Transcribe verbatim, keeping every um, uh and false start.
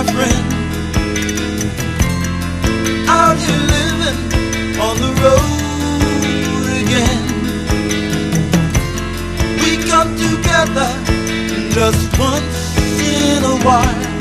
friend, out here living on the road again. We come together just once in a while.